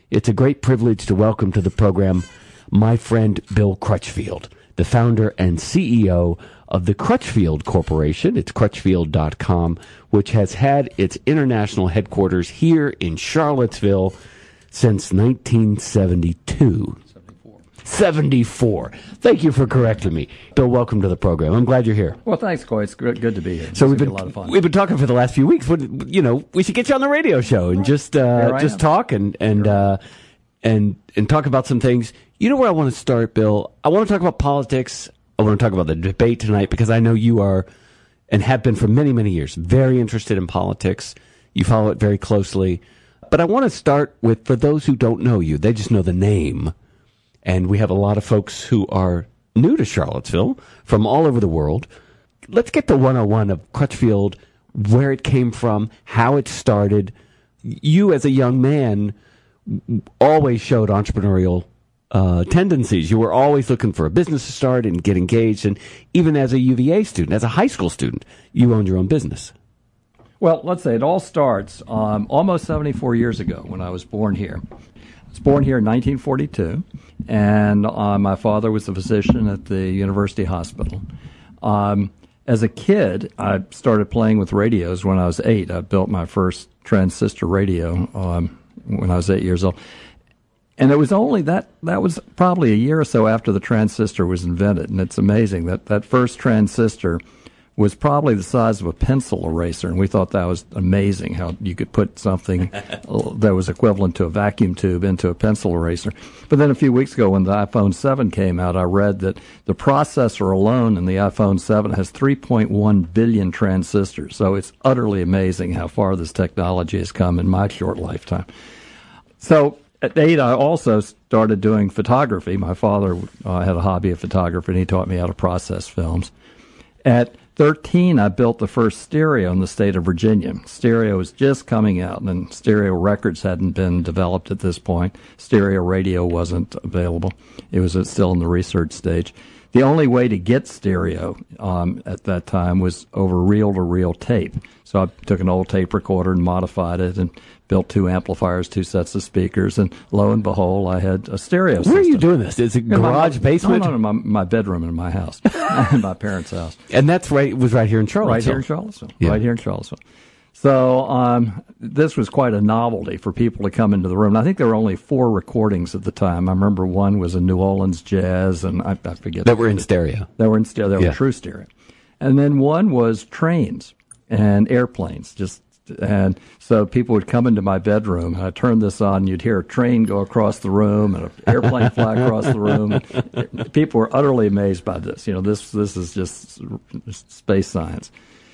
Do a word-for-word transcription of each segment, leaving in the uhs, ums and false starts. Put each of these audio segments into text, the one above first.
it's a great privilege to welcome to the program my friend Bill Crutchfield, the founder and C E O of the Crutchfield Corporation. It's crutchfield dot com, which has had its international headquarters here in Charlottesville since nineteen seventy-two. seventy-four. Thank you for correcting me. Bill, welcome to the program. I'm glad you're here. Well, thanks, Coy. It's good, good to be here. So This we've been a lot of fun. we've been talking for the last few weeks. What, you know, we should get you on the radio show and just uh, just am. talk and and sure. uh, and and talk about some things. You know where I want to start, Bill? I want to talk about politics. I want to talk about the debate tonight because I know you are and have been for many many years very interested in politics. You follow it very closely. But I want to start with, for those who don't know you, they just know the name. And we have a lot of folks who are new to Charlottesville from all over the world. Let's get the one oh one of Crutchfield, where it came from, how it started. You, as a young man, always showed entrepreneurial uh, tendencies. You were always looking for a business to start and get engaged. And even as a U V A student, as a high school student, you owned your own business. Well, let's say it all starts um, almost seventy-four years ago when I was born here. I was born here in nineteen forty-two, and uh, my father was a physician at the University Hospital. Um, as a kid, I started playing with radios when I was eight. I built my first transistor radio um, when I was eight years old. And it was only that, that was probably a year or so after the transistor was invented. And it's amazing that that first transistor was probably the size of a pencil eraser, and we thought that was amazing how you could put something that was equivalent to a vacuum tube into a pencil eraser. But then a few weeks ago when the iPhone seven came out, I read that the processor alone in the iPhone seven has three point one billion transistors. So it's utterly amazing how far this technology has come in my short lifetime. So at eight, I also started doing photography. My father uh, had a hobby of photography, and he taught me how to process films. At thirteen, I built the first stereo in the state of Virginia. Stereo was just coming out, and stereo records hadn't been developed at this point. Stereo radio wasn't available. It was still in the research stage. The only way to get stereo um, at that time was over reel-to-reel tape. So I took an old tape recorder and modified it and built two amplifiers, two sets of speakers, and lo and behold, I had a stereo system. Where are you doing this? Is it in garage, my, basement? No, no, no, my, my bedroom in my house, my parents' house. And that's right, was right here in Charlottesville. Right here in Charlottesville. Yeah. Right here in Charlottesville. So um, this was quite a novelty for people to come into the room. And I think there were only four recordings at the time. I remember one was a New Orleans jazz, and I, I forget. That were in stereo. That were in stereo. They yeah. were true stereo. And then one was trains and airplanes, just And so people would come into my bedroom, and I'd turn this on, and you'd hear a train go across the room and an airplane fly across the room. People were utterly amazed by this. You know, this this is just space science.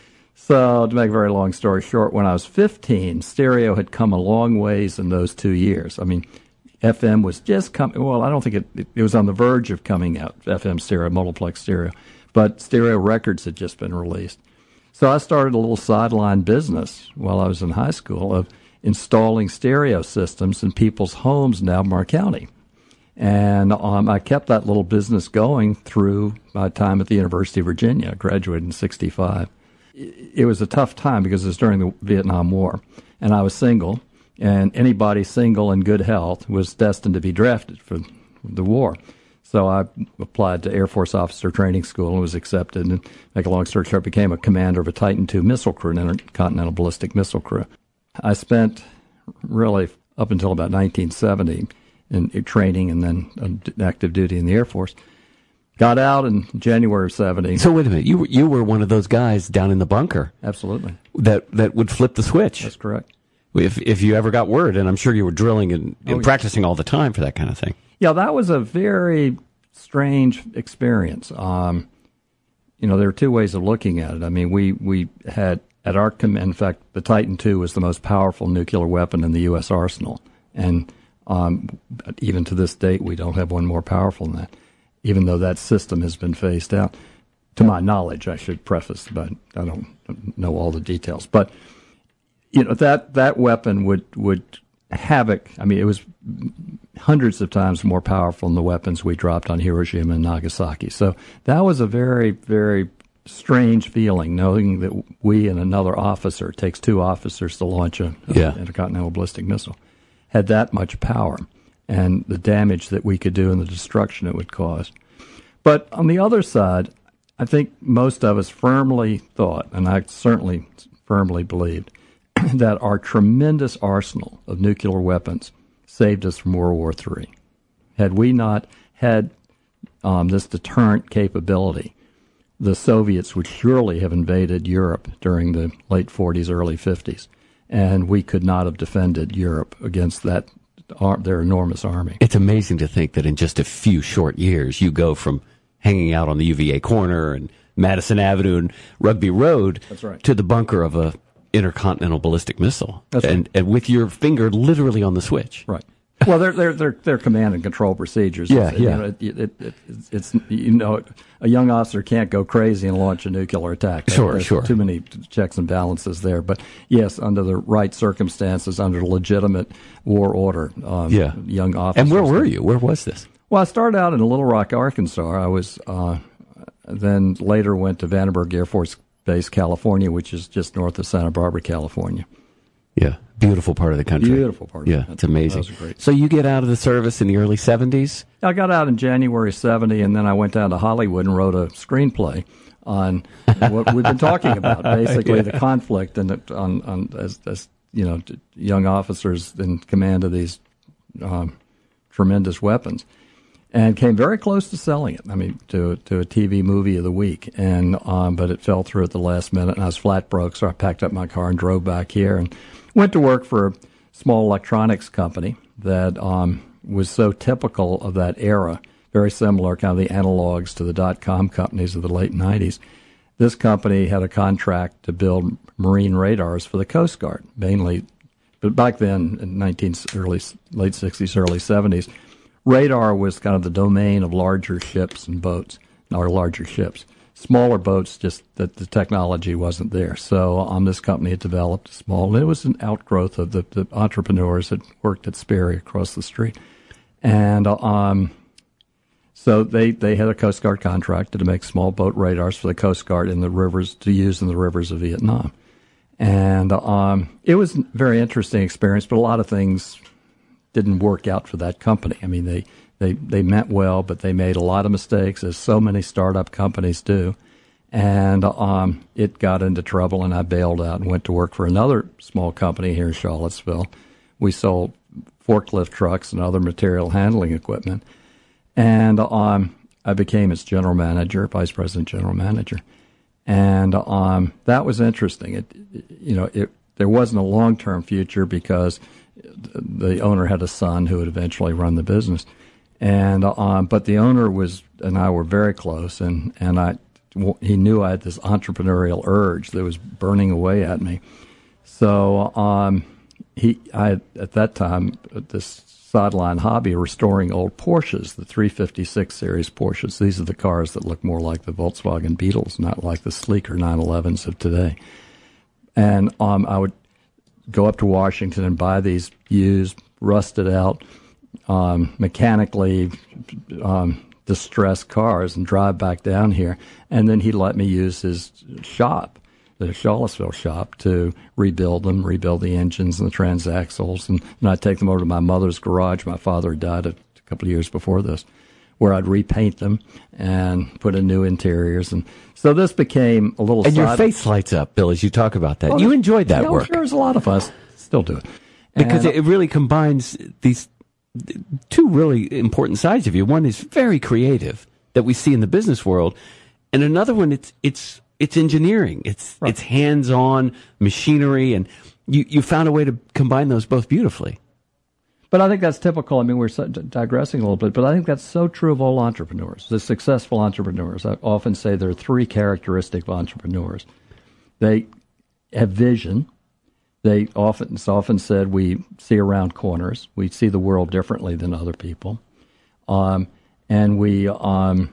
So to make a very long story short, when I was fifteen, stereo had come a long ways in those two years. I mean, F M was just coming. Well, I don't think it, it, it was on the verge of coming out, F M stereo, multiplex stereo. But stereo records had just been released. So I started a little sideline business while I was in high school of installing stereo systems in people's homes in Albemarle County. And um, I kept that little business going through my time at the University of Virginia. I graduated in sixty-five. It was a tough time because it was during the Vietnam War, and I was single, and anybody single and good health was destined to be drafted for the war. So I applied to Air Force Officer Training School and was accepted. And make a long story short, became a commander of a Titan two missile crew, an intercontinental ballistic missile crew. I spent really up until about nineteen seventy in training and then active duty in the Air Force. Got out in January of seventy. So wait a minute, you were, you were one of those guys down in the bunker. Absolutely. That that would flip the switch. That's correct. If if you ever got word, and I'm sure you were drilling and, and oh, practicing yes. all the time for that kind of thing. Yeah, that was a very strange experience. Um, you know, there are two ways of looking at it. I mean, we, we had at our command, in fact, the Titan two was the most powerful nuclear weapon in the U S arsenal. And um, even to this date, we don't have one more powerful than that, even though that system has been phased out. To my knowledge, I should preface, but I don't know all the details. But, you know, that, that weapon would, would havoc. I mean, it was hundreds of times more powerful than the weapons we dropped on Hiroshima and Nagasaki. So that was a very, very strange feeling, knowing that we and another officer, it takes two officers to launch a, yeah. a intercontinental ballistic missile, had that much power and the damage that we could do and the destruction it would cause. But on the other side, I think most of us firmly thought, and I certainly firmly believed, that our tremendous arsenal of nuclear weapons saved us from World War Three. Had we not had um, this deterrent capability, the Soviets would surely have invaded Europe during the late forties, early fifties, and we could not have defended Europe against that ar- their enormous army. It's amazing to think that in just a few short years, you go from hanging out on the U V A corner and Madison Avenue and Rugby Road That's right. to the bunker of a intercontinental ballistic missile, That's and, right. and with your finger literally on the switch. Right. Well, they're they're they're, they're command and control procedures. Yeah, it's, yeah. You know, it, it, it, it's, it's you know a young officer can't go crazy and launch a nuclear attack. Sure, There's sure. Too many checks and balances there. But yes, under the right circumstances, under legitimate war order, um, Yeah. young officers. And where were you? Where was this? Well, I started out in Little Rock, Arkansas. I was uh, then later went to Vandenberg Air Force Base, California, which is just north of Santa Barbara, California. Yeah, beautiful part of the country. Beautiful part. Yeah, of it's amazing. That was great. So you get out of the service in the early seventies? I got out in January seventy, and then I went down to Hollywood and wrote a screenplay on what we've been talking about, basically Yeah. the conflict and it, on, on as, as you know, young officers in command of these um, tremendous weapons, and came very close to selling it. I mean, to to a T V movie of the week, and um, but it fell through at the last minute, and I was flat broke, so I packed up my car and drove back here and went to work for a small electronics company that um, was so typical of that era, very similar, kind of the analogs to the dot-com companies of the late nineties. This company had a contract to build marine radars for the Coast Guard, mainly, but back then, in nineteen early late sixties, early seventies, radar was kind of the domain of larger ships and boats, or larger ships. Smaller boats, just that the technology wasn't there. So um, this company had developed a small, and it was an outgrowth of the, the entrepreneurs that worked at Sperry across the street. And um, so they, they had a Coast Guard contract to make small boat radars for the Coast Guard in the rivers, to use in the rivers of Vietnam. And um, it was a very interesting experience, but a lot of things didn't work out for that company. I mean, they, they, they meant well, but they made a lot of mistakes, as so many startup companies do. And um, it got into trouble, and I bailed out and went to work for another small company here in Charlottesville. We sold forklift trucks and other material handling equipment. And um, I became its general manager, vice president general manager. And um, that was interesting. It, you know, it, there wasn't a long-term future because the owner had a son who would eventually run the business. And um, but the owner was and I were very close, and, and I he knew I had this entrepreneurial urge that was burning away at me. So um, he I had, at that time, this sideline hobby of restoring old Porsches, the three fifty-six series Porsches. These are the cars that look more like the Volkswagen Beetles, not like the sleeker nine elevens of today. And um, I would go up to Washington and buy these used, rusted out, um, mechanically um, distressed cars and drive back down here. And then he let me use his shop, the Charlottesville shop, to rebuild them, rebuild the engines and the transaxles. And, and I'd take them over to my mother's garage. My father had died a, a couple of years before this, where I'd repaint them and put in new interiors. And so this became a little And side your face lights up, Bill, as you talk about that. Oh, you enjoyed that yeah, work. Sure, there's a lot of us still do it. Because And- it really combines these two really important sides of you. One is very creative that we see in the business world, and another one it's it's it's engineering. It's Right. it's hands-on machinery, and you you found a way to combine those both beautifully. But I think that's typical. I mean, we're so, digressing a little bit, but I think that's so true of all entrepreneurs, the successful entrepreneurs. I often say there are three characteristics of entrepreneurs. They have vision. They often, it's often said, we see around corners. We see the world differently than other people. Um, and we um,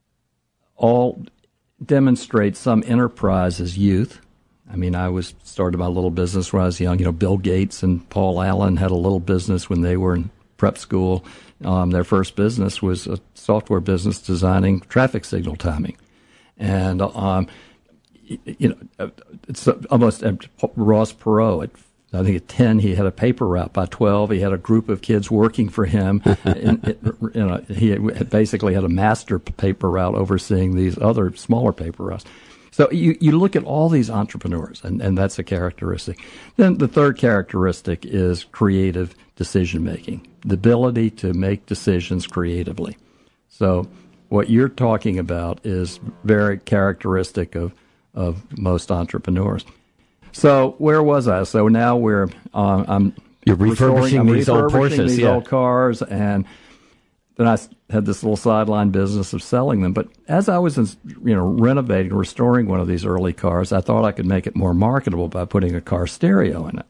all demonstrate some enterprise as youth. I mean, I was started my little business when I was young. You know, Bill Gates and Paul Allen had a little business when they were in prep school. Um, their first business was a software business designing traffic signal timing. And, um, you know, it's almost Ross Perot at I think at ten he had a paper route. By twelve he had a group of kids working for him. and, it, you know, he basically had a master paper route overseeing these other smaller paper routes. So you, you look at all these entrepreneurs, and, and that's a characteristic. Then the third characteristic is creative decision-making, the ability to make decisions creatively. So what you're talking about is very characteristic of, of most entrepreneurs. So where was I? So now we're uh, I'm you're refurbishing I'm these old refurbishing Porsches, these yeah. old cars, and then I had this little sideline business of selling them. But as I was, you know, renovating, restoring one of these early cars, I thought I could make it more marketable by putting a car stereo in it.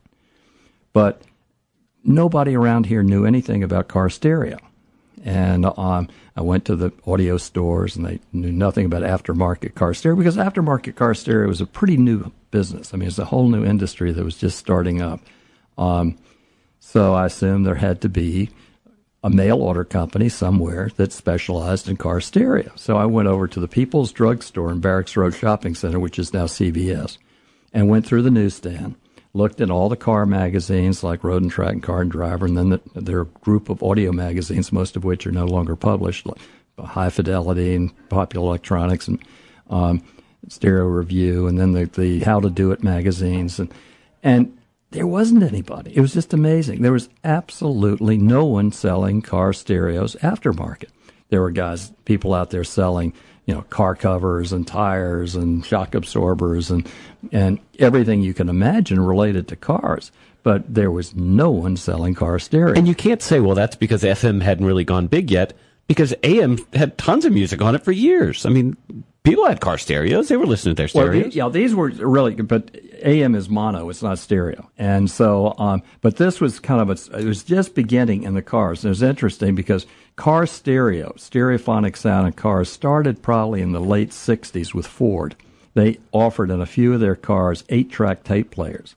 But nobody around here knew anything about car stereo. And um, I went to the audio stores, and they knew nothing about aftermarket car stereo, because aftermarket car stereo was a pretty new business. I mean, it's a whole new industry that was just starting up. Um, so I assumed there had to be a mail order company somewhere that specialized in car stereo. So I went over to the People's Drug Store in Barracks Road Shopping Center, which is now C V S, and went through the newsstand, looked at all the car magazines like Road and Track and Car and Driver, and then the, there are a group of audio magazines, most of which are no longer published, like High Fidelity and Popular Electronics and um, Stereo Review, and then the, the How to Do It magazines. And, and there wasn't anybody. It was just amazing. There was absolutely no one selling car stereos aftermarket. There were guys, people out there selling, you know, car covers and tires and shock absorbers and and everything you can imagine related to cars. But there was no one selling car stereo. And you can't say, well, that's because F M hadn't really gone big yet, because A M had tons of music on it for years. I mean, people had car stereos. They were listening to their stereos. Well, the, yeah, these were really good, but A M is mono. It's not stereo. And so, um, but this was kind of, a, it was just beginning in the cars. And it was interesting because car stereo, stereophonic sound in cars started probably in the late sixties with Ford. They offered in a few of their cars eight-track tape players.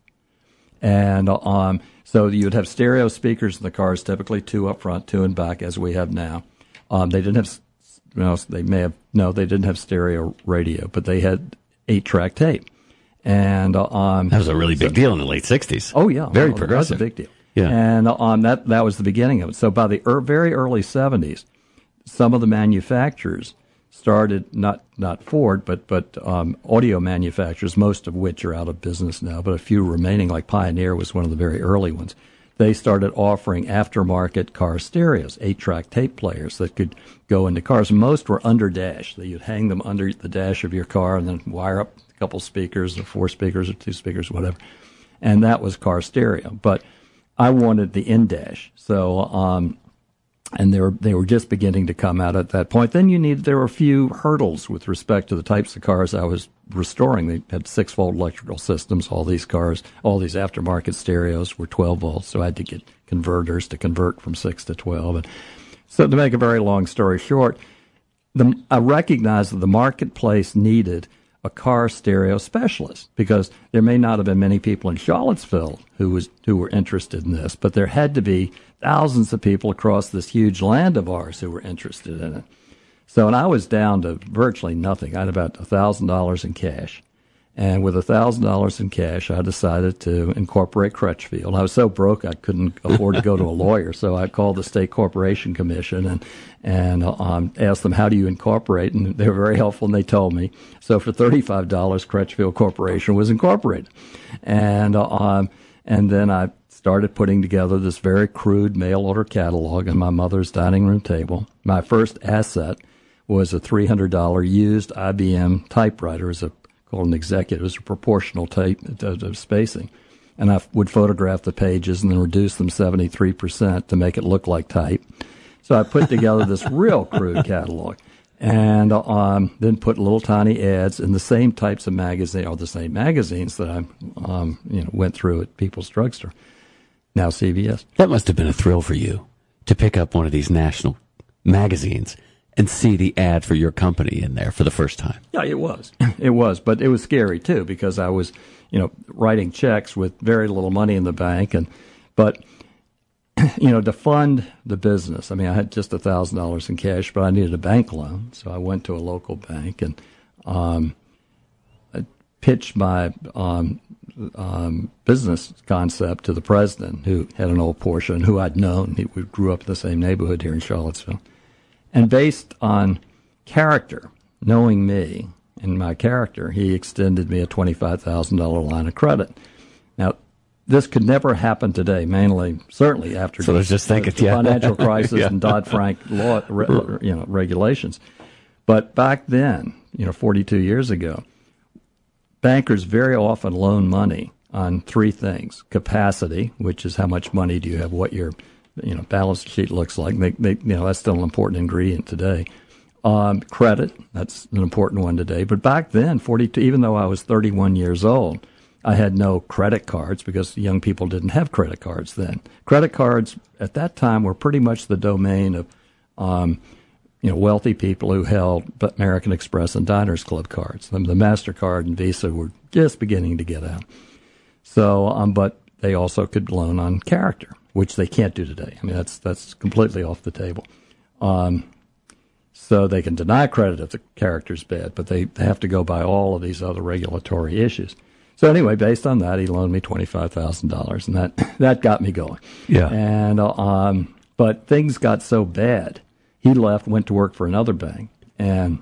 And um, so you'd have stereo speakers in the cars, typically two up front, two in back, as we have now. Um, they didn't have, well, they may have, no, they didn't have stereo radio, but they had eight-track tape. And um, that was a really big so, deal in the late sixties. Oh, yeah. Very well, progressive. That was a big deal. Yeah. And um, that, that was the beginning of it. So by the er, very early seventies, some of the manufacturers started, not not Ford, but but um, audio manufacturers, most of which are out of business now, but a few remaining, like Pioneer was one of the very early ones. They started offering aftermarket car stereos, eight-track tape players that could go into cars. Most were under dash. You'd hang them under the dash of your car and then wire up a couple speakers, or four speakers, or two speakers, whatever. And that was car stereo. But I wanted the in-dash. So, um, and they were, they were just beginning to come out at that point. Then you need, there were a few hurdles with respect to the types of cars I was restoring. They had six-volt electrical systems. All these cars, all these aftermarket stereos were twelve volts, so I had to get converters to convert from six to twelve. And so to make a very long story short, the, I recognized that the marketplace needed a car stereo specialist, because there may not have been many people in Charlottesville who was who were interested in this, but there had to be thousands of people across this huge land of ours who were interested in it. So, and I was down to virtually nothing. I had about one thousand dollars in cash. And with one thousand dollars in cash, I decided to incorporate Crutchfield. I was so broke I couldn't afford to go to a lawyer, so I called the State Corporation Commission and and um, asked them, how do you incorporate? And they were very helpful, and they told me. So for thirty-five dollars, Crutchfield Corporation was incorporated. And um, and then I started putting together this very crude mail order catalog on my mother's dining room table. My first asset was a three hundred dollars used I B M typewriter. It was a called an executive. It was a proportional tape uh, spacing. And I would photograph the pages and then reduce them seventy-three percent to make it look like type. So I put together this real crude catalog, and um, then put little tiny ads in the same types of magazines, or the same magazines that I um, you know, went through at People's Drugstore, now C V S. That must have been a thrill for you to pick up one of these national magazines and see the ad for your company in there for the first time. Yeah, it was. It was, but it was scary too, because I was, you know, writing checks with very little money in the bank, and but you know, to fund the business, I mean, I had just a thousand dollars in cash, but I needed a bank loan, so I went to a local bank and um, I pitched my um, um, business concept to the president, who had an old Porsche and who I'd known. He, we grew up in the same neighborhood here in Charlottesville. And based on character, knowing me and my character, he extended me a twenty-five thousand dollars line of credit. Now, this could never happen today, mainly, certainly after so the, just thinking, the yeah. financial crisis yeah. and Dodd-Frank law, re, you know, regulations. But back then, you know, forty-two years ago, bankers very often loan money on three things: capacity, which is how much money do you have, what your, you know, balance sheet looks like. They, they, you know, that's still an important ingredient today. Um, credit, that's an important one today. But back then, forty-two, even though I was thirty-one years old, I had no credit cards because young people didn't have credit cards then. Credit cards at that time were pretty much the domain of, um, you know, wealthy people who held American Express and Diners Club cards. The, the MasterCard and Visa were just beginning to get out. So, um, but they also could loan on character, which they can't do today. I mean, that's that's completely off the table. Um, so they can deny credit if the character's bad, but they, they have to go by all of these other regulatory issues. So anyway, based on that, he loaned me twenty-five thousand dollars, and that that got me going. Yeah. And uh, um, but things got so bad, he left, went to work for another bank, and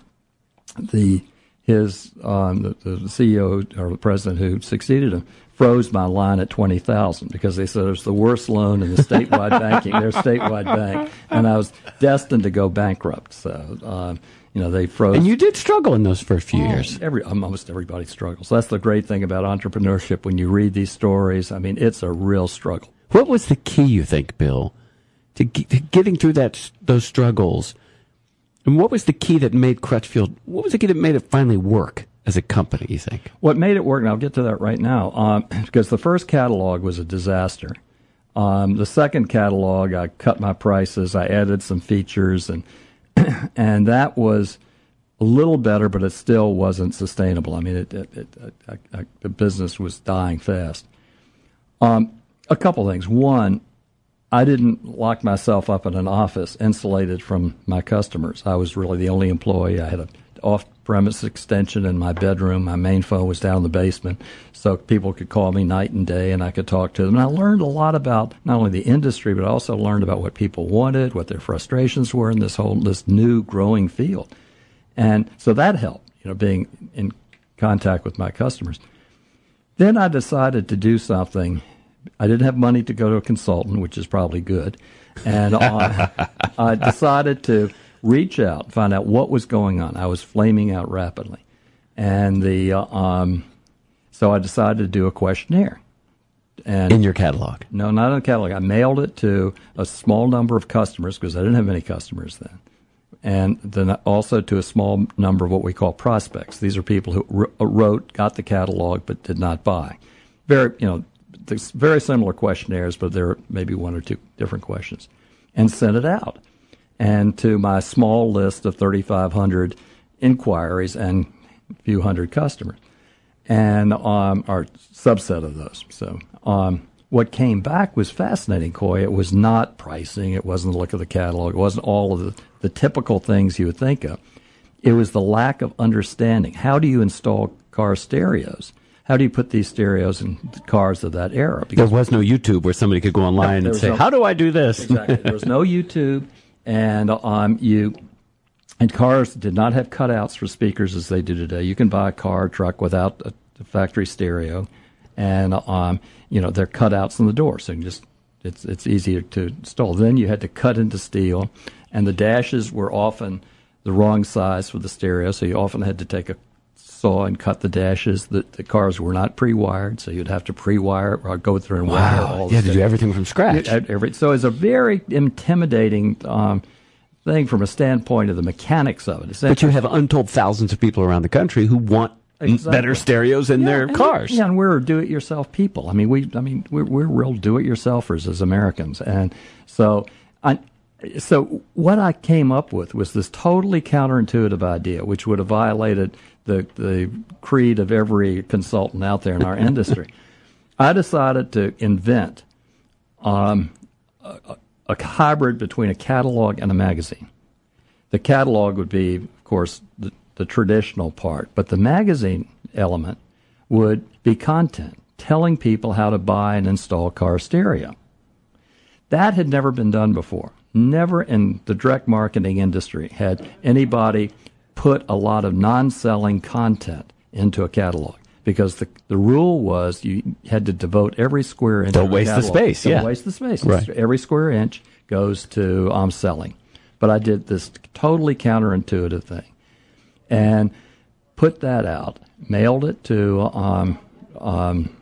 the his um, the, the C E O or the president who succeeded him froze my line at twenty thousand because they said it was the worst loan in the statewide banking, their statewide bank, and I was destined to go bankrupt. So. Um, You know, they froze. And you did struggle in those first few oh, years. Every, almost everybody struggles. That's the great thing about entrepreneurship. When you read these stories, I mean, it's a real struggle. What was the key, you think, Bill, to, to getting through that those struggles? And what was the key that made Crutchfield, what was the key that made it finally work as a company, you think? What made it work, and I'll get to that right now, um, because the first catalog was a disaster. Um, the second catalog, I cut my prices, I added some features, and and that was a little better, but it still wasn't sustainable. I mean, it, it, it, it, I, I, the business was dying fast. Um, a couple things. One, I didn't lock myself up in an office insulated from my customers. I was really the only employee. I had an off-premise extension in my bedroom. My main phone was down in the basement, so people could call me night and day, and I could talk to them. And I learned a lot about not only the industry, but I also learned about what people wanted, what their frustrations were in this whole this new growing field. And so that helped, you know, being in contact with my customers. Then I decided to do something. I didn't have money to go to a consultant, which is probably good, and uh, I decided to reach out, find out what was going on. I was flaming out rapidly. And the uh, um, so I decided to do a questionnaire. And in your catalog? No, not in the catalog. I mailed it to a small number of customers because I didn't have many customers then. And then also to a small number of what we call prospects. These are people who wrote, got the catalog, but did not buy. Very, you know, very similar questionnaires, but there are maybe one or two different questions. And sent it out. And to my small list of thirty-five hundred inquiries and a few hundred customers, and um, our subset of those. So um, what came back was fascinating, Coy. It was not pricing. It wasn't the look of the catalog. It wasn't all of the, the typical things you would think of. It was the lack of understanding. How do you install car stereos? How do you put these stereos in cars of that era? Because there was no YouTube where somebody could go online no, and say, no, how do I do this? Exactly. There was no YouTube. And um, you, and cars did not have cutouts for speakers as they do today. You can buy a car, truck without a, a factory stereo, and um, you know they're cutouts in the door, so you can just it's it's easier to install. Then you had to cut into steel, and the dashes were often the wrong size for the stereo, so you often had to take a saw and cut the dashes. The, the cars were not pre-wired, so you'd have to pre-wire or go through and wow. wire all the Yeah, to do everything from scratch. Every, so it's a very intimidating um, thing from a standpoint of the mechanics of it. But you have untold thousands of people around the country who want exactly. better stereos in yeah, their and cars. We, yeah, and we're do-it-yourself people. I mean, we, I mean, we're we're real do-it-yourselfers as Americans, and so I. So what I came up with was this totally counterintuitive idea, which would have violated the the creed of every consultant out there in our industry. I decided to invent um, a, a hybrid between a catalog and a magazine. The catalog would be, of course, the, the traditional part, but the magazine element would be content, telling people how to buy and install car stereo. That had never been done before. Never in the direct marketing industry had anybody put a lot of non-selling content into a catalog, because the the rule was you had to devote every square inch. Don't waste catalog. the space. Don't yeah, waste the space. Right. Every square inch goes to um, selling. But I did this totally counterintuitive thing, and put that out, mailed it to um, um,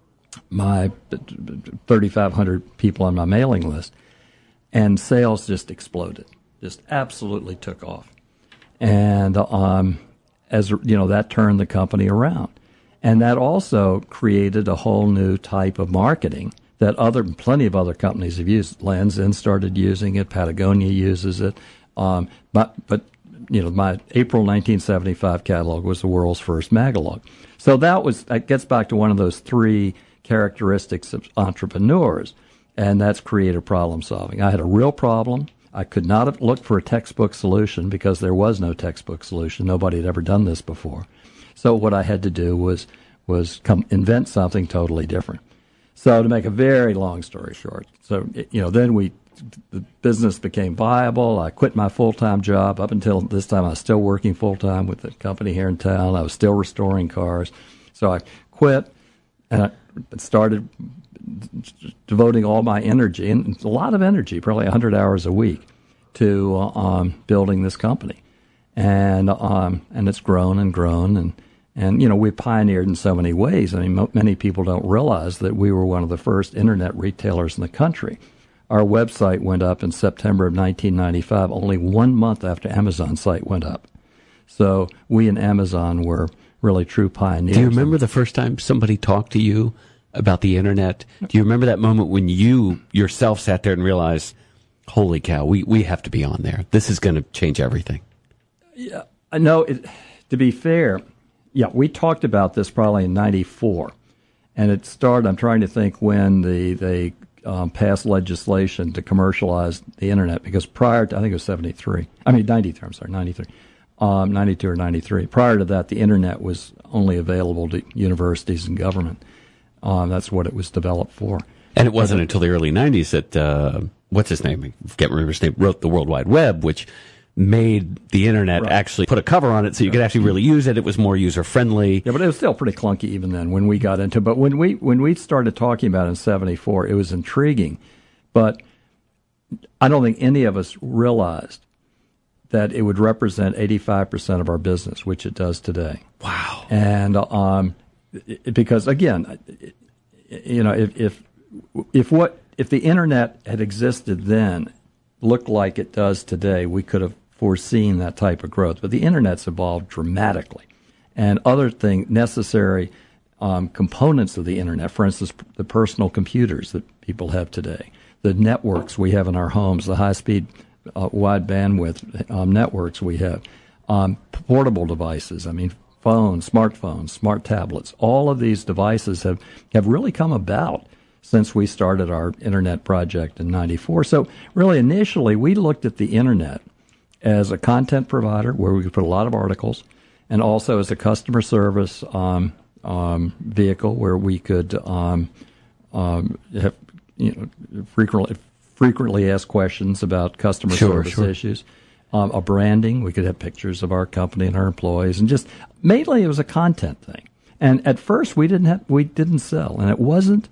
my thirty-five hundred people on my mailing list, and sales just exploded, just absolutely took off. And um, as you know, that turned the company around, and that also created a whole new type of marketing that other plenty of other companies have used. Lands' End started using it. Patagonia uses it. Um, but but you know, my April nineteen seventy-five catalog was the world's first Magalog. So that was that gets back to one of those three characteristics of entrepreneurs, and that's creative problem solving. I had a real problem. I could not have looked for a textbook solution because there was no textbook solution. Nobody had ever done this before. So what I had to do was was come invent something totally different. So to make a very long story short, so you know, then we the business became viable. I quit my full-time job. Up until this time, I was still working full-time with the company here in town. I was still restoring cars. So I quit and I started devoting all my energy, and a lot of energy, probably one hundred hours a week, to um, building this company. And um, and it's grown and grown, and And, you know, we pioneered in so many ways. I mean, m- many people don't realize that we were one of the first internet retailers in the country. Our website went up in September of nineteen ninety-five, only one month after Amazon's site went up. So we and Amazon were really true pioneers. Do you remember the first time somebody talked to you about the internet? Do you remember that moment when you yourself sat there and realized, holy cow, we, we have to be on there. This is going to change everything. Yeah, I know. It, to be fair, yeah, we talked about this probably in ninety-four, and it started, I'm trying to think when the they um, passed legislation to commercialize the internet, because prior to, I think it was seventy-three, I mean ninety-three, I'm sorry, ninety-three, um, ninety-two or ninety-three. Prior to that, the internet was only available to universities and government. Um, that's what it was developed for. And it wasn't until the early nineties that, uh, what's his name, I can't remember his name, wrote the World Wide Web, which made the internet right. actually put a cover on it so you could actually really use it. It was more user-friendly. Yeah, but it was still pretty clunky even then when we got into it. But when we when we started talking about it in seventy-four, it was intriguing. But I don't think any of us realized that it would represent eighty-five percent of our business, which it does today. Wow. And um, it, because, again, it, you know, if, if if what if the internet had existed then, looked like it does today, we could have foreseen that type of growth. But the internet's evolved dramatically. And other things, necessary um, components of the internet, for instance, the personal computers that people have today, the networks we have in our homes, the high-speed, uh, wide bandwidth um, networks we have, um, portable devices, I mean, phones, smartphones, smart tablets, all of these devices have, have really come about since we started our internet project in ninety-four. So really, initially, we looked at the internet as a content provider where we could put a lot of articles, and also as a customer service um, um, vehicle where we could um, um, have, you know, frequently frequently ask questions about customer sure, service sure. issues. Um, a branding, we could have pictures of our company and our employees, and just mainly it was a content thing. And at first, we didn't have, we didn't sell, and it wasn't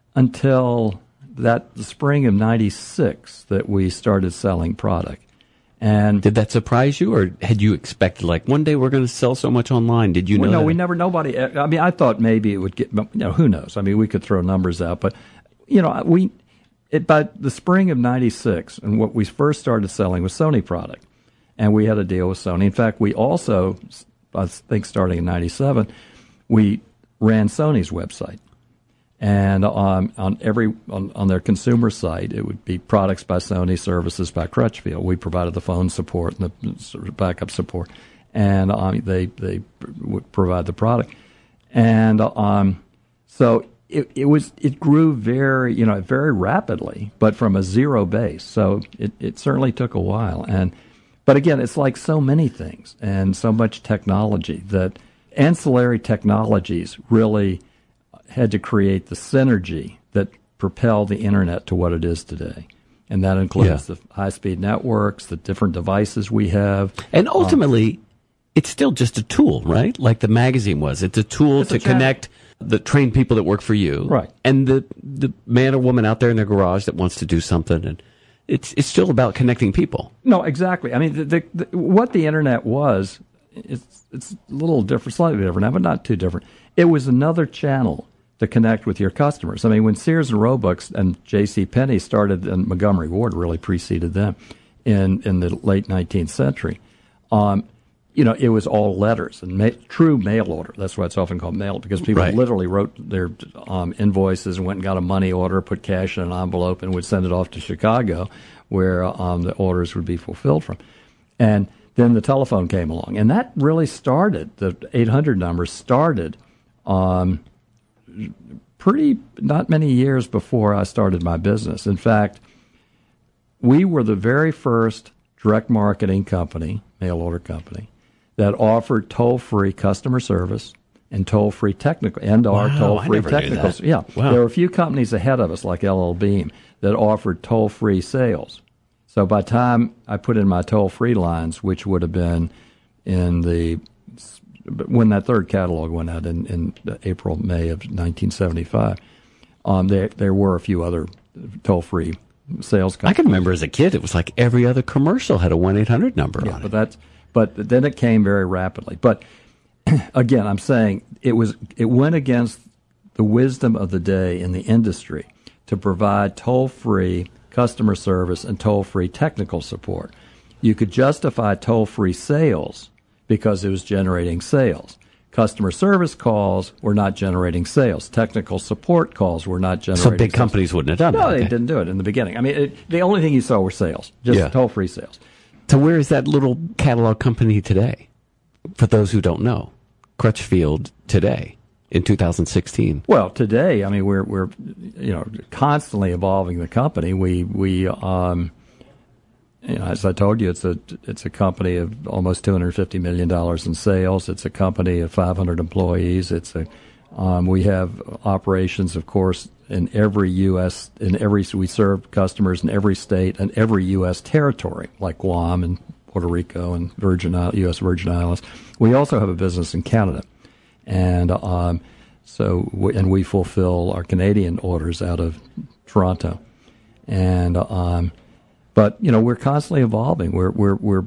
until that the spring of ninety-six that we started selling product. And did that surprise you, or had you expected, like, one day we're going to sell so much online? Did you know well, no, that? we never, nobody, I mean, I thought maybe it would get, you know, who knows? I mean, we could throw numbers out, but, you know, we, it, by the spring of ninety-six, and what we first started selling was Sony product, and we had a deal with Sony. In fact, we also, I think starting in ninety-seven, we ran Sony's website. And um, on every on, on their consumer site, it would be products by Sony, services by Crutchfield. We provided the phone support and the backup support, and um, they they would provide the product. And um, so it it was it grew very you know very rapidly, but from a zero base. So it, it certainly took a while. And but again, it's like so many things and so much technology that ancillary technologies really had to create the synergy that propelled the Internet to what it is today. And that includes yeah. the high-speed networks, the different devices we have. And ultimately, um, it's still just a tool, right? Like the magazine was. It's a tool it's to a connect the trained people that work for you. Right. And the, the man or woman out there in their garage that wants to do something. And it's it's still about connecting people. No, exactly. I mean, the, the, the, what the Internet was, it's, it's a little different, slightly different now, but not too different. It was another channel to connect with your customers. I mean, when Sears and Roebuck and J C. Penney started, and Montgomery Ward really preceded them in, in the late nineteenth century, um, you know, it was all letters and ma- true mail order. That's why it's often called mail, because people right. literally wrote their um, invoices and went and got a money order, put cash in an envelope, and would send it off to Chicago, where um, the orders would be fulfilled from. And then the telephone came along, and that really started, the eight hundred number started um, pretty not many years before I started my business. In fact, we were the very first direct marketing company, mail order company, that offered toll-free customer service and toll-free technical and wow, our toll-free technical. Yeah, wow. There were a few companies ahead of us, like L L Beam, that offered toll-free sales. So by the time I put in my toll-free lines, which would have been in the when that third catalog went out in, in April, May of nineteen seventy-five, um, there there were a few other toll-free sales companies. I can remember as a kid, it was like every other commercial had a one eight hundred number yeah, on but it. That's, but then it came very rapidly. But again, I'm saying it was it went against the wisdom of the day in the industry to provide toll-free customer service and toll-free technical support. You could justify toll-free sales because it was generating sales. Customer service calls were not generating sales. Technical support calls were not generating sales. So big sales. companies wouldn't have done no, that. No, they didn't do it in the beginning. I mean, it, the only thing you saw were sales, just yeah. toll-free sales. So where is that little catalog company today? For those who don't know, Crutchfield today in two thousand sixteen. Well, today, I mean, we're we're you know constantly evolving the company. We we um, you know, as I told you, it's a it's a company of almost two hundred fifty million dollars in sales. It's a company of five hundred employees. It's a um, we have operations, of course, in every U S in every we serve customers in every state and every U S territory, like Guam and Puerto Rico and Virgin U S Virgin Islands. We also have a business in Canada, and um, so we, and we fulfill our Canadian orders out of Toronto, and um, but you know we're constantly evolving. We're we're we're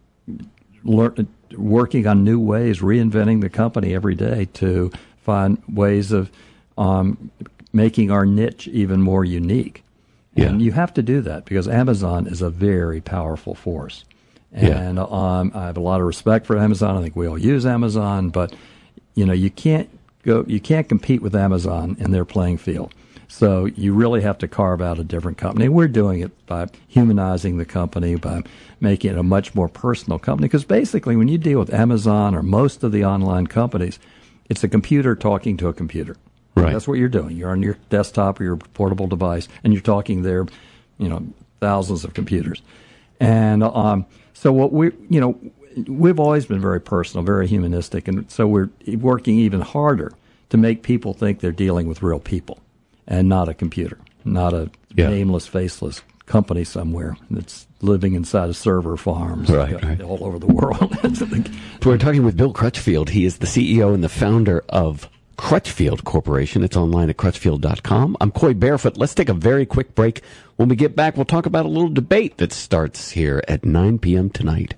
lear- working on new ways, reinventing the company every day to find ways of um, making our niche even more unique. Yeah. And you have to do that because Amazon is a very powerful force. And yeah. um, I have a lot of respect for Amazon. I think we all use Amazon, but you know you can't go, you can't compete with Amazon in their playing field. So you really have to carve out a different company. We're doing it by humanizing the company, by making it a much more personal company. Because basically, when you deal with Amazon or most of the online companies, it's a computer talking to a computer. Right. That's what you're doing. You're on your desktop or your portable device, and you're talking there, you know, thousands of computers. And um, so what we, you know, we've always been very personal, very humanistic, and so we're working even harder to make people think they're dealing with real people and not a computer, not a yeah. nameless, faceless company somewhere that's living inside of server farms right, right. all over the world. We're talking with Bill Crutchfield. He is the C E O and the founder of Crutchfield Corporation. It's online at crutchfield dot com. I'm Coy Barefoot. Let's take a very quick break. When we get back, we'll talk about a little debate that starts here at nine p.m. tonight.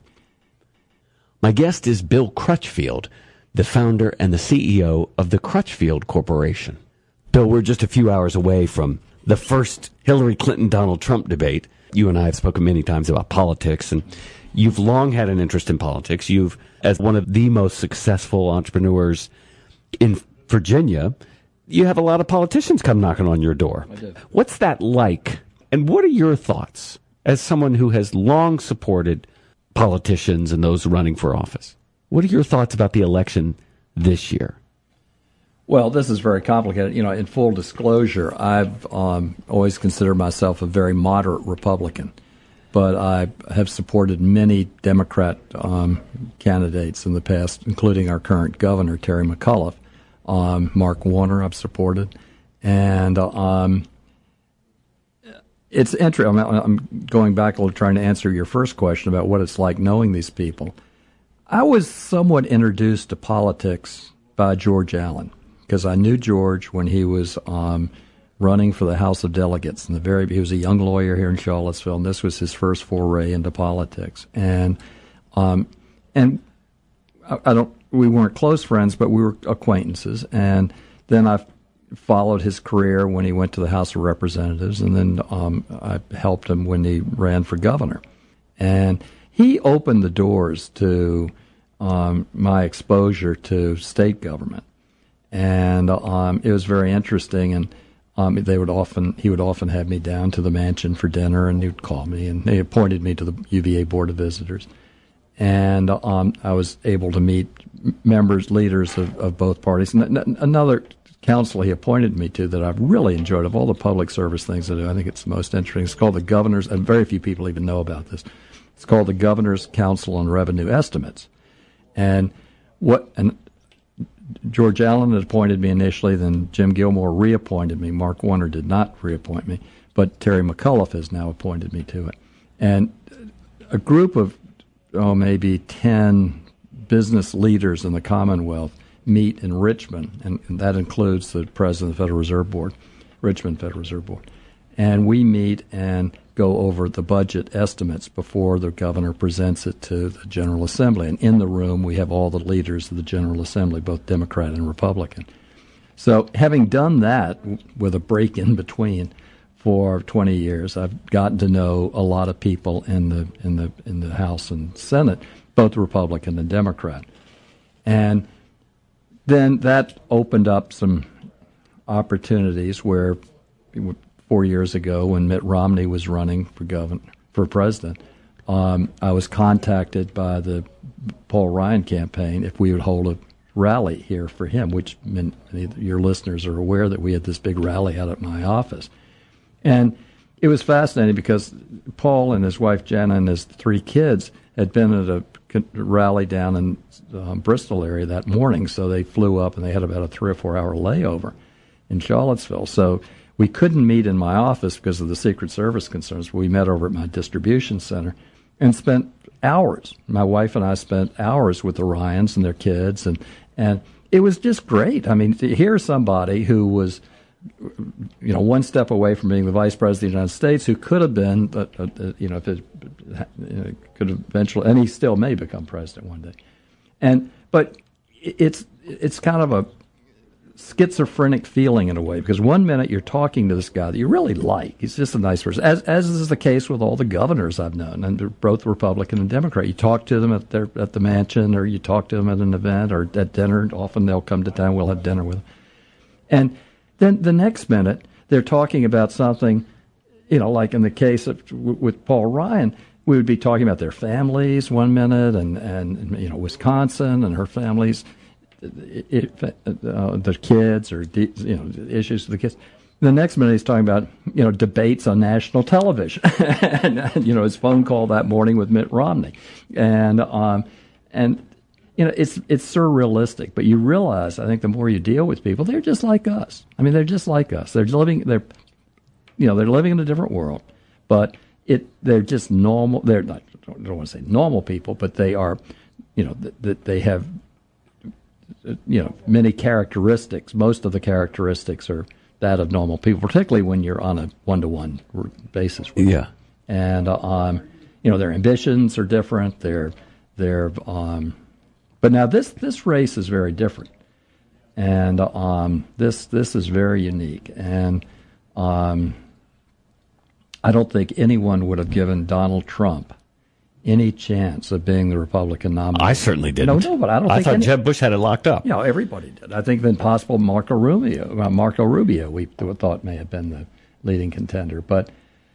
My guest is Bill Crutchfield, the founder and the C E O of the Crutchfield Corporation. Bill, we're just a few hours away from the first Hillary Clinton-Donald Trump debate. You and I have spoken many times about politics, and you've long had an interest in politics. You've, as one of the most successful entrepreneurs in Virginia, you have a lot of politicians come knocking on your door. I do. What's that like? And what are your thoughts as someone who has long supported politicians and those running for office? What are your thoughts about the election this year? Well, this is very complicated. You know, in full disclosure, I've um, always considered myself a very moderate Republican. but I have supported many Democrat um, candidates in the past, including our current governor, Terry McAuliffe. Um, Mark Warner I've supported. And um, it's interesting. I'm, I'm going back a little, trying to answer your first question about what it's like knowing these people. I was somewhat introduced to politics by George Allen, because I knew George when he was um, running for the House of Delegates. In the very, he was a young lawyer here in Charlottesville, and this was his first foray into politics. And um, and I, I don't, we weren't close friends, but we were acquaintances. And then I followed his career when he went to the House of Representatives, and then um, I helped him when he ran for governor. And he opened the doors to um, my exposure to state government, and um, it was very interesting. And um, they would often, he would often have me down to the mansion for dinner, and he would call me, and they appointed me to the U V A Board of Visitors, and um, I was able to meet members, leaders of, of both parties. And another council he appointed me to that I've really enjoyed, of all the public service things I do, I think it's the most interesting. It's called the Governor's, and very few people even know about this. It's called the Governor's Council on Revenue Estimates. And what and George Allen had appointed me initially, then Jim Gilmore reappointed me. Mark Warner did not reappoint me, but Terry McAuliffe has now appointed me to it. And a group of, oh, maybe ten business leaders in the Commonwealth meet in Richmond, and, and that includes the president of the Federal Reserve Board, Richmond Federal Reserve Board. And we meet and go over the budget estimates before the governor presents it to the General Assembly. And in the room, we have all the leaders of the General Assembly, both Democrat and Republican. So having done that with a break in between for twenty years, I've gotten to know a lot of people in the in the in the House and Senate, both Republican and Democrat. And then that opened up some opportunities where four years ago, when Mitt Romney was running for governor, for president, um, I was contacted by the Paul Ryan campaign if we would hold a rally here for him, which many of your listeners are aware that we had this big rally out at my office. And it was fascinating because Paul and his wife Jenna and his three kids had been at a rally down in um, Bristol area that morning, so they flew up and they had about a three or four hour layover in Charlottesville. So we couldn't meet in my office because of the Secret Service concerns. We met over at my distribution center and spent hours. My wife and I spent hours with the Ryans and their kids, and, and it was just great. I mean, to hear somebody who was, you know, one step away from being the Vice President of the United States, who could have been, uh, uh, you know, if it you know, could eventually, and he still may become president one day. And but it's it's kind of a schizophrenic feeling in a way, because one minute you're talking to this guy that you really like. He's just a nice person, as as is the case with all the governors I've known, and they're both Republican and Democrat. You talk to them at their at the mansion, or you talk to them at an event or at dinner. Often they'll come to town. We'll have dinner with them. And then the next minute they're talking about something, you know, like in the case of with Paul Ryan, we would be talking about their families one minute, and and you know, Wisconsin and her families. It, uh, the kids, or de- you know, issues with the kids. The next minute he's talking about, you know, debates on national television, and, and you know, his phone call that morning with Mitt Romney, and um, and you know, it's it's surrealistic. But you realize, I think, the more you deal with people, they're just like us. I mean, they're just like us. They're living, they're, you know, they're living in a different world, but it they're just normal. They're not, I don't want to say normal people, but they are, you know, that th- they have. You know, many characteristics. Most of the characteristics are that of normal people, particularly when you're on a one-to-one basis with yeah. them. And uh, um, you know, their ambitions are different. They're they're. Um, but now this this race is very different, and uh, um, this this is very unique. And um, I don't think anyone would have given Donald Trump any chance of being the Republican nominee. I certainly didn't. No, no, but I don't I think thought any, Jeb Bush had it locked up. You know, everybody did. I think then possible Marco Rubio, uh, Marco Rubio, we thought may have been the leading contender. But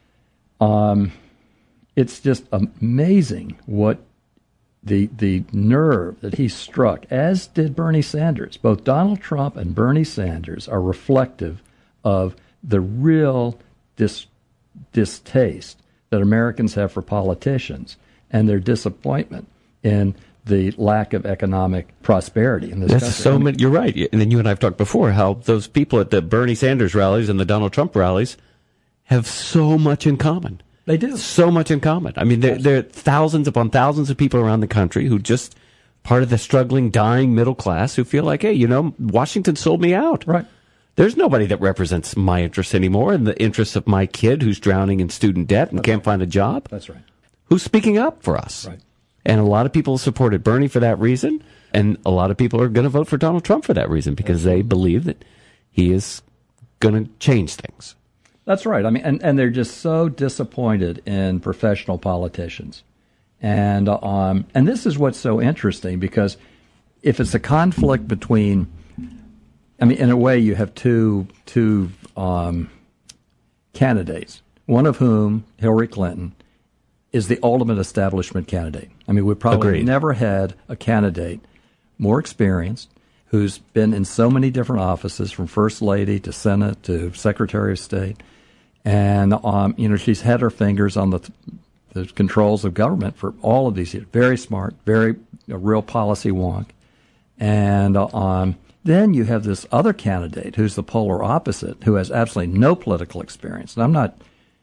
um, it's just amazing what the the nerve that he struck, as did Bernie Sanders. Both Donald Trump and Bernie Sanders are reflective of the real dis, distaste that Americans have for politicians and their disappointment in the lack of economic prosperity in this That's country. so many, you're right. And then you and I have talked before how those people at the Bernie Sanders rallies and the Donald Trump rallies have so much in common. They do. So much in common. I mean, there, there are thousands upon thousands of people around the country who just part of the struggling, dying middle class who feel like, hey, you know, Washington sold me out. Right. There's nobody that represents my interests anymore and the interests of my kid who's drowning in student debt and That's can't right. find a job. That's right. Who's speaking up for us. Right. And a lot of people supported Bernie for that reason, and a lot of people are going to vote for Donald Trump for that reason because they believe that he is going to change things. That's right. I mean, and, and they're just so disappointed in professional politicians. And um, and this is what's so interesting, because if it's a conflict between, I mean, in a way, you have two two um, candidates, one of whom, Hillary Clinton, is the ultimate establishment candidate. I mean, we probably Agreed. never had a candidate more experienced, who's been in so many different offices, from First Lady to Senate to Secretary of State. And, um, you know, she's had her fingers on the, the controls of government for all of these years. Very smart, very a real policy wonk. And um, then you have this other candidate who's the polar opposite, who has absolutely no political experience. And I'm not,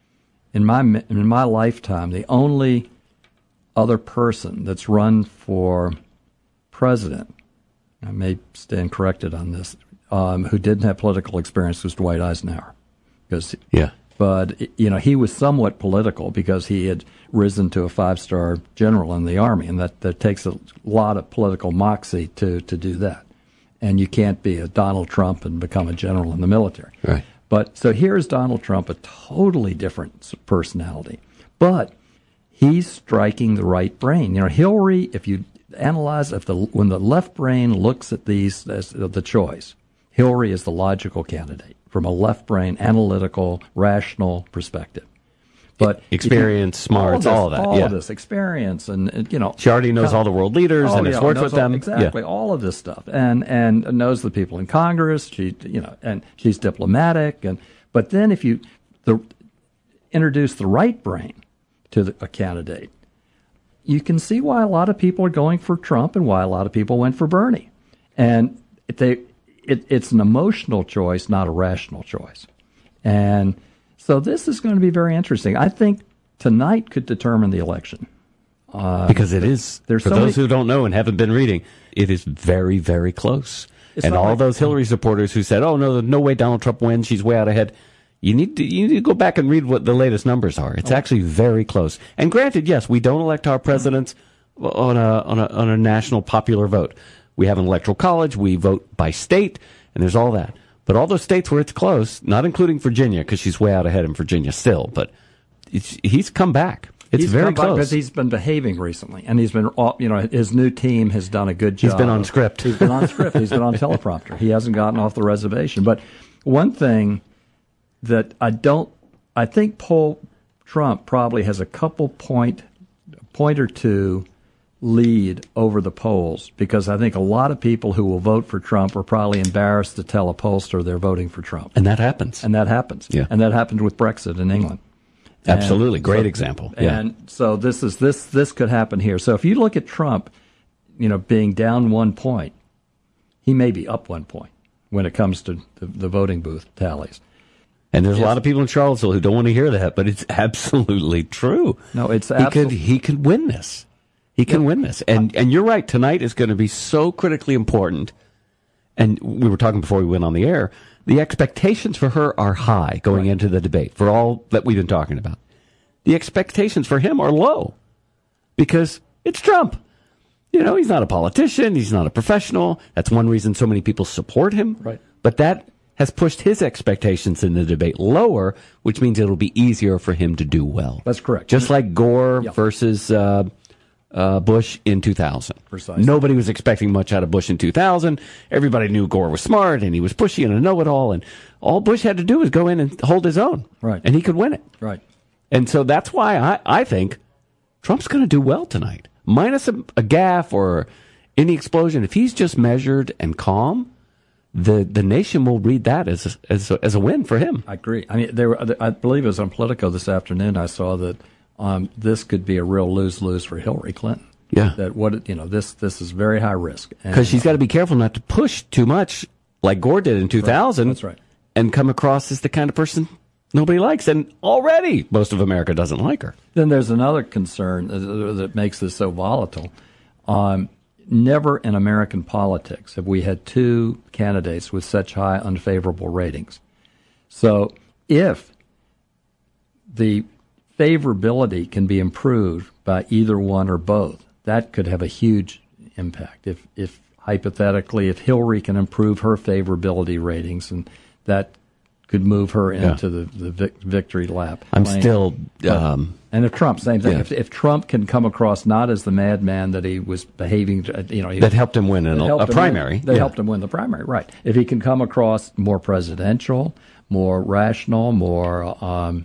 in my in my lifetime, the only other person that's run for president, I may stand corrected on this, um, who didn't have political experience was Dwight Eisenhower. Because, yeah. But, you know, he was somewhat political because he had risen to a five-star general in the Army, and that, that takes a lot of political moxie to, to do that. And you can't be a Donald Trump and become a general in the military. Right. But so here's Donald Trump, a totally different personality. But he's striking the right brain. You know, Hillary, if you analyze, if the when the left brain looks at these as the choice, Hillary is the logical candidate from a left brain, analytical, rational perspective. But experience, smarts, all of, this, all of that. All yeah. of this experience, and, and you know, she already knows all the world leaders oh, and has yeah, worked with all, them. Exactly, yeah. all of this stuff, and and knows the people in Congress. She, you know, and she's diplomatic, and but then if you the introduce the right brain to the, a candidate, you can see why a lot of people are going for Trump and why a lot of people went for Bernie, and they it, it's an emotional choice, not a rational choice, and. So this is going to be very interesting. I think tonight could determine the election. Uh, because it is, for so those many, who don't know and haven't been reading, it is very, very close. And all like, those Hillary supporters who said, oh, no, no way Donald Trump wins, she's way out ahead. You need to you need to go back and read what the latest numbers are. It's oh. actually very close. And granted, yes, we don't elect our presidents on a, on a, on a national popular vote. We have an electoral college. We vote by state, and there's all that. But all those states where it's close, not including Virginia, because she's way out ahead in Virginia still, but it's, he's come back. It's he's very come close. Because he's been behaving recently, and he's been, you know, his new team has done a good job. He's been on script. He's been on script. He's been on teleprompter. He hasn't gotten off the reservation. But one thing that I don't, I think Paul Trump probably has a couple point, point or two lead over the polls, because I think a lot of people who will vote for Trump are probably embarrassed to tell a pollster they're voting for Trump. And that happens. And that happens. Yeah. And that happened with Brexit in England. Absolutely. And Great so, example. Yeah. And so this is this this could happen here. So if you look at Trump, you know, being down one point, he may be up one point when it comes to the, the voting booth tallies. And there's yes. a lot of people in Charlottesville who don't want to hear that, but it's absolutely true. No, it's absolutely. He could he could win this. He can yep. win this. And and you're right, tonight is going to be so critically important. And we were talking before we went on the air, the expectations for her are high going right. into the debate, for all that we've been talking about. The expectations for him are low because it's Trump. You know, he's not a politician. He's not a professional. That's one reason so many people support him. Right. But that has pushed his expectations in the debate lower, which means it'll be easier for him to do well. That's correct. Just like Gore yeah. versus uh, uh, Bush in two thousand. Precisely. Nobody was expecting much out of Bush in two thousand. Everybody knew Gore was smart and he was pushy and a know-it-all. And all Bush had to do was go in and hold his own. Right. And he could win it. Right. And so that's why I, I think Trump's going to do well tonight. Minus a, a gaffe or any explosion. If he's just measured and calm, the the nation will read that as a, as a, as a win for him. I agree. I mean, there were, I believe it was on Politico this afternoon. I saw that um, this could be a real lose-lose for Hillary Clinton. Yeah. That what you know this this is very high risk because she's got to be careful not to push too much like Gore did in two thousand. That's right. And come across as the kind of person nobody likes, and already most of America doesn't like her. Then there's another concern that makes this so volatile. Um, never in American politics have we had two candidates with such high unfavorable ratings. So if the favorability can be improved by either one or both, that could have a huge impact. If, if hypothetically, if Hillary can improve her favorability ratings, and that could move her into yeah. the, the vic- victory lap. I'm lane. still... Um, and if Trump, same thing. Yeah. If, if Trump can come across not as the madman that he was behaving, to, you know... He, that helped him win in a, a primary. Win, that yeah. helped him win the primary, right. If he can come across more presidential, more rational, more um,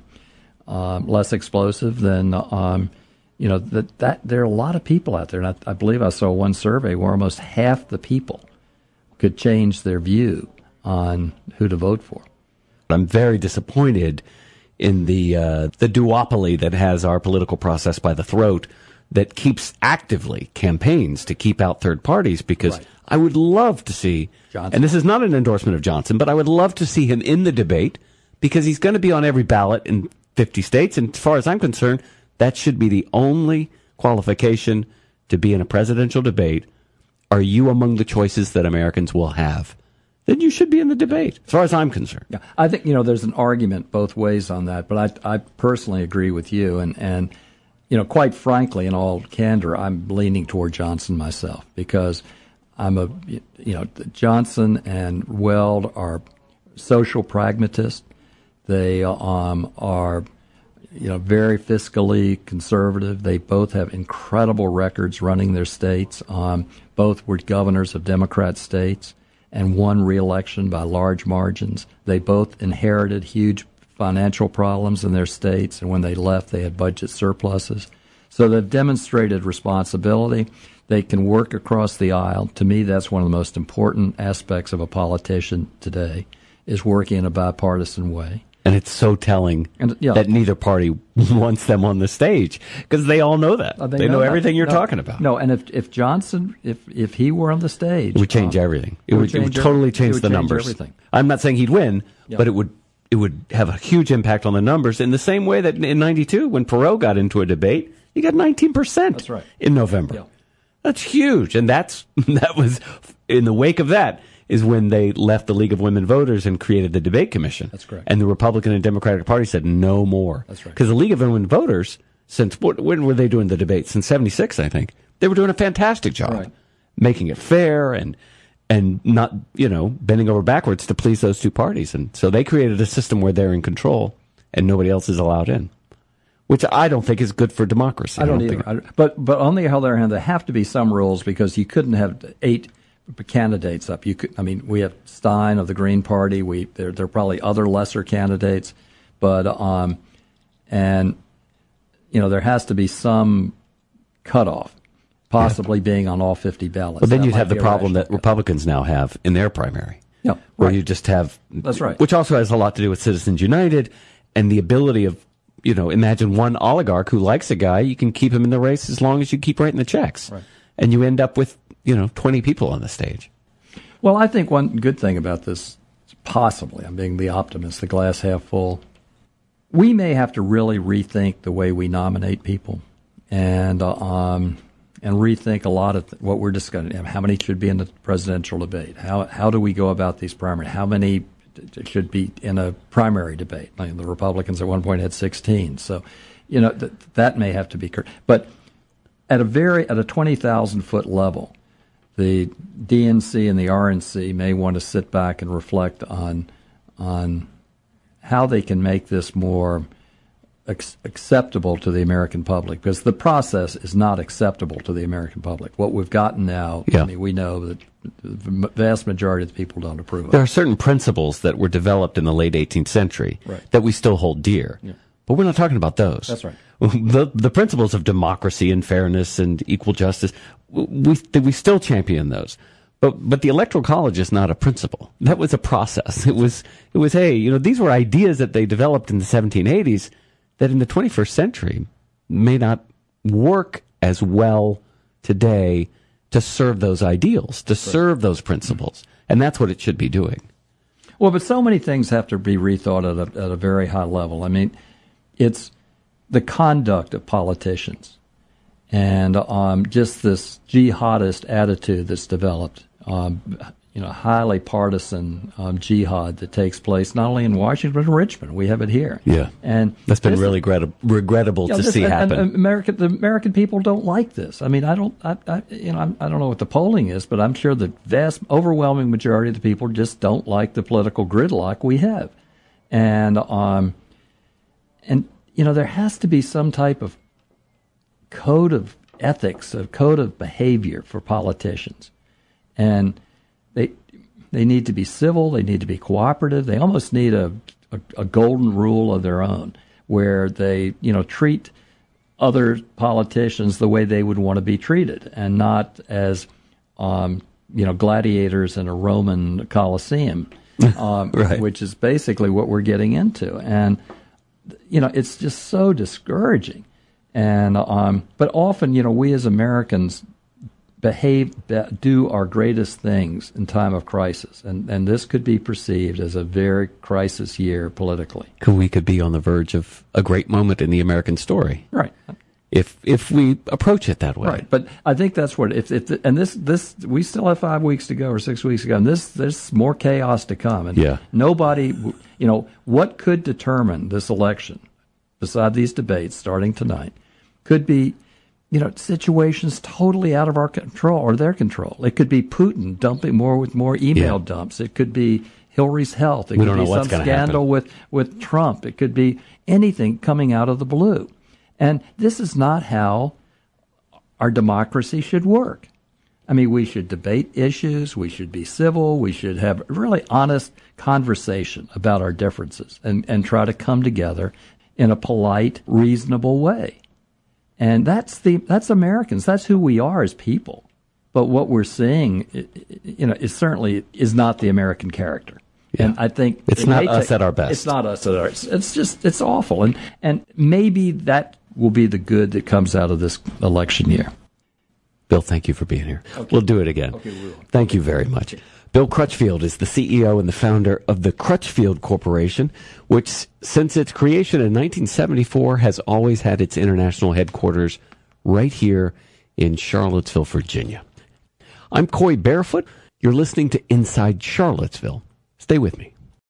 um, less explosive, then... Um, you know, that, that there are a lot of people out there, and I, I believe I saw one survey where almost half the people could change their view on who to vote for. I'm very disappointed in the uh, the duopoly that has our political process by the throat, that keeps actively campaigns to keep out third parties, because right. I would love to see, Johnson. And this is not an endorsement of Johnson, but I would love to see him in the debate, because he's going to be on every ballot in fifty states, and as far as I'm concerned, that should be the only qualification to be in a presidential debate. Are you among the choices that Americans will have? Then you should be in the debate, as far as I'm concerned. Yeah, I think, you know, there's an argument both ways on that, but I, I personally agree with you. And, and, you know, quite frankly, in all candor, I'm leaning toward Johnson myself, because I'm a, you know, Johnson and Weld are social pragmatists. They um, are, you know, very fiscally conservative. They both have incredible records running their states. Um, both were governors of Democrat states and won re-election by large margins. They both inherited huge financial problems in their states, and when they left, they had budget surpluses. So they've demonstrated responsibility. They can work across the aisle. To me, that's one of the most important aspects of a politician today, is working in a bipartisan way. And it's so telling and, yeah. that neither party wants them on the stage, because they all know that. Oh, they, they know, know everything you're no, talking about. No, and if if Johnson, if if he were on the stage, it would change um, everything. It, it would, change it would totally change would the change numbers. Everything. I'm not saying he'd win, yeah. but it would it would have a huge impact on the numbers, in the same way that in ninety-two, when Perot got into a debate, he got nineteen percent That's right. in November. Yeah. That's huge, and that's that was in the wake of that. Is when they left the League of Women Voters and created the Debate Commission. That's correct. And the Republican and Democratic Party said no more. That's right. Because the League of Women Voters, since when were they doing the debate? Since seventy-six, I think. They were doing a fantastic job, right. making it fair and and not, you know, bending over backwards to please those two parties. And so they created a system where they're in control and nobody else is allowed in, which I don't think is good for democracy. I don't, I don't either. think. I, but but on the other hand, there have to be some rules, because you couldn't have eight candidates up. You could, I mean, we have Stein of the Green Party. We there, there are probably other lesser candidates, but um, and you know, there has to be some cutoff, possibly yeah. being on all fifty ballots. Well, then that you'd have the problem that cutoff. Republicans now have in their primary. Yeah, where right. you just have that's right, which also has a lot to do with Citizens United and the ability of, you know, imagine one oligarch who likes a guy, you can keep him in the race as long as you keep writing the checks, right. and you end up with, you know, twenty people on the stage. Well, I think one good thing about this, possibly, I'm being the optimist, the glass half full, we may have to really rethink the way we nominate people, and uh, um, and rethink a lot of th- what we're discussing. How many should be in the presidential debate? How how do we go about these primaries? How many d- should be in a primary debate? Like the Republicans at one point had sixteen. So, you know, th- that may have to be cur- but at a very at a twenty thousand foot level, the D N C and the R N C may want to sit back and reflect on on how they can make this more ac- acceptable to the American public, because the process is not acceptable to the American public. What we've gotten now, yeah. I mean, we know that the vast majority of the people don't approve of. There are certain principles that were developed in the late eighteenth century right. that we still hold dear. Yeah. But we're not talking about those. That's right. The the principles of democracy and fairness and equal justice, we we still champion those. But but the Electoral College is not a principle. That was a process. It was it was hey, you know, these were ideas that they developed in the seventeen eighties that in the twenty-first century may not work as well today to serve those ideals, to serve those principles. And that's what it should be doing. Well, but so many things have to be rethought at a, at a very high level. I mean, it's the conduct of politicians and um, just this jihadist attitude that's developed, um, you know, highly partisan um, jihad that takes place not only in Washington but in Richmond. We have it here. Yeah, and that's been really regrettable, regrettable yeah, to this, see and, happen. And American, the American people don't like this. I mean, I don't, I, I you know, I'm, I don't know what the polling is, but I'm sure the vast, overwhelming majority of the people just don't like the political gridlock we have, and um, and you know, there has to be some type of code of ethics, a code of behavior for politicians, and they they need to be civil, they need to be cooperative, they almost need a, a, a golden rule of their own where they, you know, treat other politicians the way they would want to be treated and not as, um, you know, gladiators in a Roman Colosseum, um, right. which is basically what we're getting into. And, you know, it's just so discouraging. And um, but often, you know, we as Americans behave, do our greatest things in time of crisis, and and this could be perceived as a very crisis year politically. We could be on the verge of a great moment in the American story, right? If if we approach it that way, right. But I think that's what if if the, and this this we still have five weeks to go or six weeks to go, and this there's more chaos to come, and yeah. nobody, you know, what could determine this election, beside these debates starting tonight, could be, you know, situations totally out of our control or their control. It could be Putin dumping more with more email yeah. dumps. It could be Hillary's health. It we could don't be know what's some scandal happen. with, with Trump. It could be anything coming out of the blue. And this is not how our democracy should work. I mean, we should debate issues. We should be civil. We should have a really honest conversation about our differences and, and try to come together in a polite, reasonable way. And that's the that's Americans. That's who we are as people. But what we're seeing, you know, is certainly is not the American character. Yeah. And I think it's it not us take, at our best. It's not us at our. It's, it's just it's awful. And and maybe that will be the good that comes out of this election year. Bill, thank you for being here. Okay. We'll do it again. Okay, we will. Thank you very much. Okay. Bill Crutchfield is the C E O and the founder of the Crutchfield Corporation, which, since its creation in nineteen seventy-four, has always had its international headquarters right here in Charlottesville, Virginia. I'm Coy Barefoot. You're listening to Inside Charlottesville. Stay with me.